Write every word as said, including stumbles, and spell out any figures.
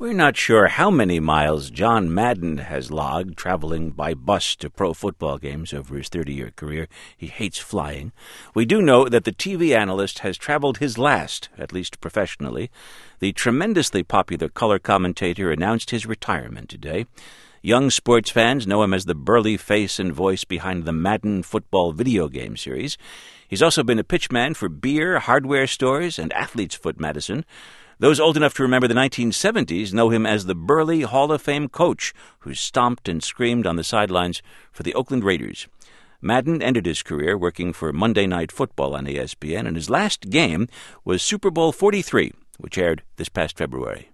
We're not sure how many miles John Madden has logged traveling by bus to pro football games over his thirty-year career. He hates flying. We do know that the T V analyst has traveled his last, at least professionally. The tremendously popular color commentator announced his retirement today. Young sports fans know him as the burly face and voice behind the Madden football video game series. He's also been a pitchman for beer, hardware stores, and Athlete's Foot medicine. Those old enough to remember the nineteen seventies know him as the burly Hall of Fame coach who stomped and screamed on the sidelines for the Oakland Raiders. Madden ended his career working for Monday Night Football on E S P N, and his last game was Super Bowl forty-three, which aired this past February.